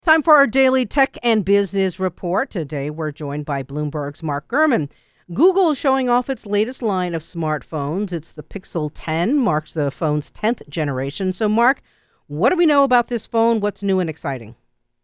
Time for our daily tech and business report. Today, we're joined by Bloomberg's Mark Gurman. Google is showing off its latest line of smartphones. It's the Pixel 10, marks the phone's 10th generation. So, Mark, what do we know about this phone? What's new and exciting?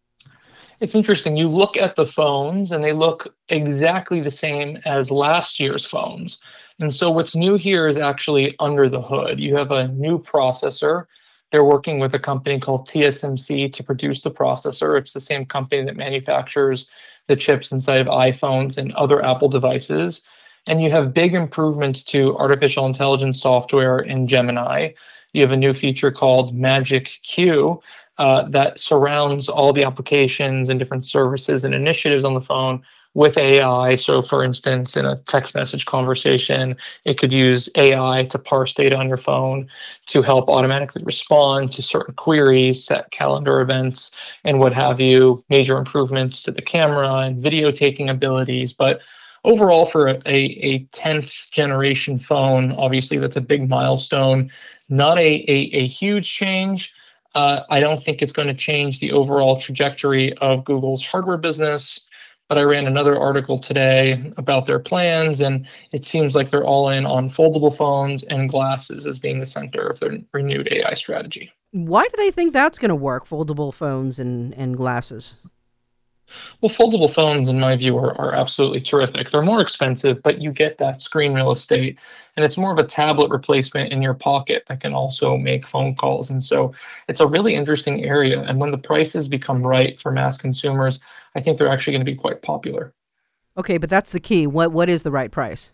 It's interesting. You look at the phones and they look exactly the same as last year's phones. And so what's new here is actually under the hood. You have a new processor. They're working with a company called TSMC to produce the processor. It's the same company that manufactures the chips inside of iPhones and other Apple devices. And you have big improvements to artificial intelligence software in Gemini. You have a new feature called Magic Q that surrounds all the applications and different services and initiatives on the phone with AI. So, for instance, in a text message conversation, it could use AI to parse data on your phone to help automatically respond to certain queries, set calendar events, and what have you, major improvements to the camera and video taking abilities. But overall, for a 10th generation phone, obviously that's a big milestone, not a huge change. I don't think it's going to change the overall trajectory of Google's hardware business. But I ran another article today about their plans, and it seems like they're all in on foldable phones and glasses as being the center of their renewed AI strategy. Why do they think that's going to work, foldable phones and glasses? Well, foldable phones, in my view, are absolutely terrific. They're more expensive, but you get that screen real estate, and it's more of a tablet replacement in your pocket that can also make phone calls. And so it's a really interesting area. And when the prices become right for mass consumers, I think they're actually going to be quite popular. Okay, but that's the key. What is the right price?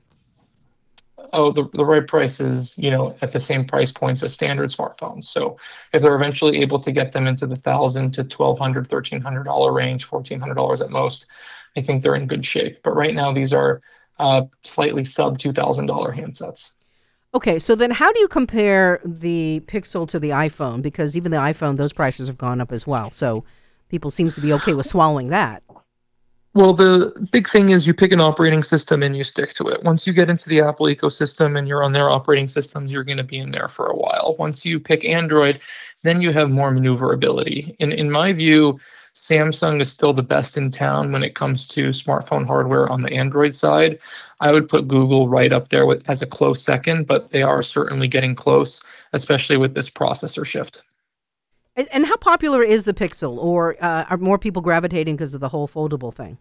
Oh, the right price is, at the same price points as standard smartphones. So if they're eventually able to get them into the $1,000 to $1,200, $1,300 range, $1,400 at most, I think they're in good shape. But right now, these are slightly sub $2,000 handsets. Okay, so then how do you compare the Pixel to the iPhone? Because even the iPhone, those prices have gone up as well. So people seems to be okay with swallowing that. Well, the big thing is you pick an operating system and you stick to it. Once you get into the Apple ecosystem and you're on their operating systems, you're going to be in there for a while. Once you pick Android, then you have more maneuverability. In my view, Samsung is still the best in town when it comes to smartphone hardware on the Android side. I would put Google right up there as a close second, but they are certainly getting close, especially with this processor shift. And how popular is the Pixel, or are more people gravitating because of the whole foldable thing?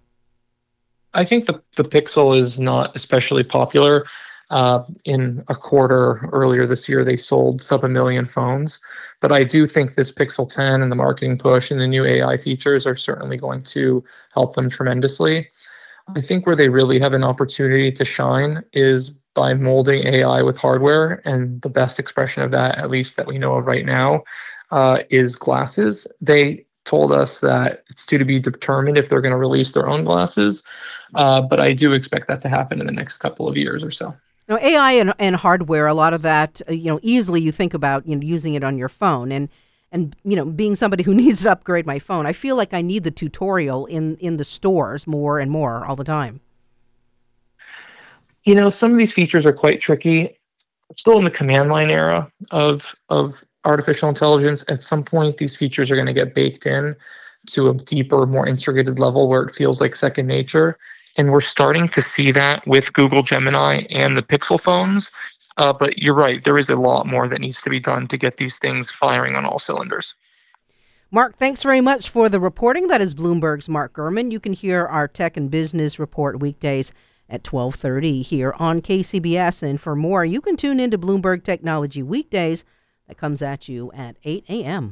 I think the Pixel is not especially popular. In a quarter earlier this year, they sold sub a million phones. But I do think this Pixel 10 and the marketing push and the new AI features are certainly going to help them tremendously. I think where they really have an opportunity to shine is by molding AI with hardware. And the best expression of that, at least that we know of right now, is glasses. They told us that it's to be determined if they're going to release their own glasses, but I do expect that to happen in the next couple of years or so. Now, AI and hardware, a lot of that, easily you think about, using it on your phone. And being somebody who needs to upgrade my phone, I feel like I need the tutorial in the stores more and more all the time. Some of these features are quite tricky. Still in the command line era of artificial intelligence. At some point, these features are going to get baked in to a deeper, more integrated level where it feels like second nature. And we're starting to see that with Google Gemini and the Pixel phones. But you're right, there is a lot more that needs to be done to get these things firing on all cylinders. Mark, thanks very much for the reporting. That is Bloomberg's Mark Gurman. You can hear our tech and business report weekdays at 12:30 here on KCBS. And for more, you can tune into Bloomberg Technology weekdays. That comes at you at 8 a.m.